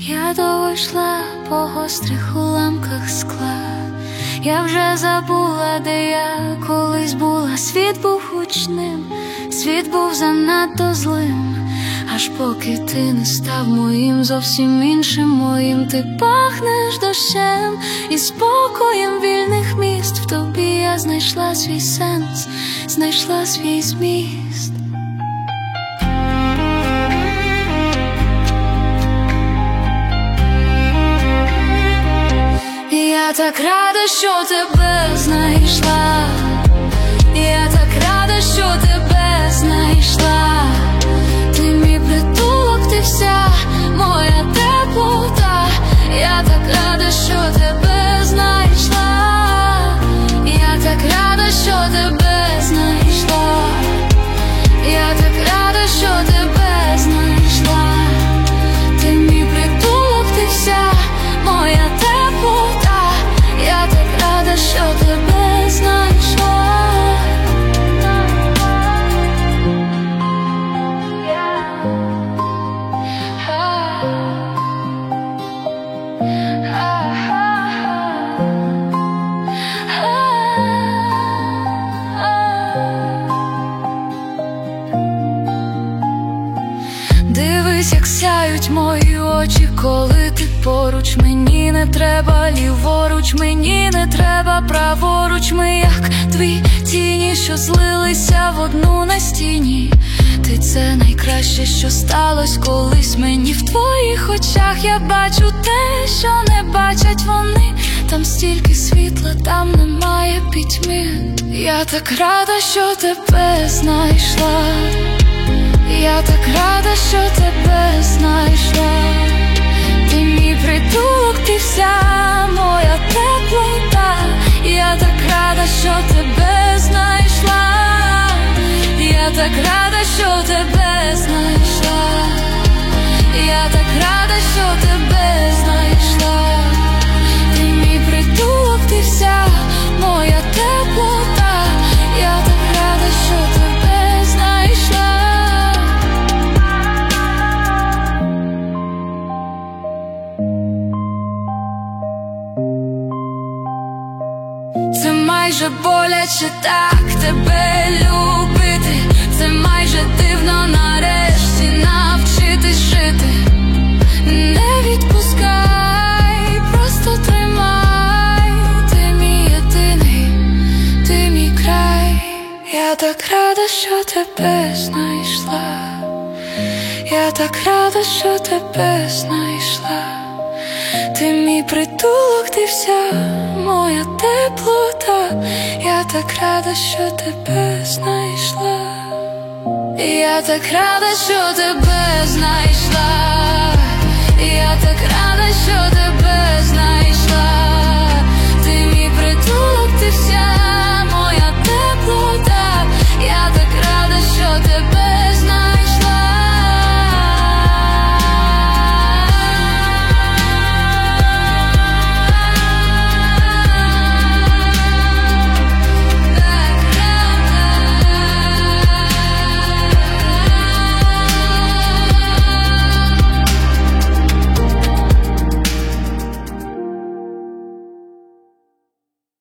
Я довго йшла по гострих уламках скла. Я вже забула, де я колись була. Світ був гучним, світ був занадто злим, аж поки ти не став моїм, зовсім іншим моїм. Ти пахнеш дощем і спокоєм вільних міст. В тобі я знайшла свій сенс, знайшла свій зміст. Я так рада, що тебе знайшла. Я так рада, що тебе знайшла. Ти мій притулок, ти вся моя теплота. Я так рада, що тебе знайшла. Я так рада, що тебе знайшла. Я так рада, що тебе знайшла. Ти мій притулок, ти вся моя теплота. Я так рада, що тебе знайшла. Дивись, як сяють мої очі, коли ти поруч. Мені не треба ліворуч, мені не треба праворуч. Ми як дві тіні, що злилися в одну на стіні. Ти — це найкраще, що сталося колись мені. В твоїх очах я бачу те, що не бачать вони. Там стільки світла, там немає пітьми. Я так рада, що тебе знайшла. Я так рада, що тебе знайшла. Ти мій притулок, ти вся моя теплота. Я так рада, що тебе знайшла. Я так рада, що тебе знайшла. Я так рада, що тебе знайшла. Ти мій притулок, ти вся моя теплота. Я так рада, що тебе знайшла. Це майже боляче так тебе любити. Це майже дивно нарешті навчитись жити. Не відпускай, просто тримай. Ти мій єдиний, ти мій край. Я так рада, що тебе знайшла. Я так рада, що тебе знайшла. Ти мій притулок, ти вся моя теплота. Я так рада, що тебе знайшла. Я так рада, що тебе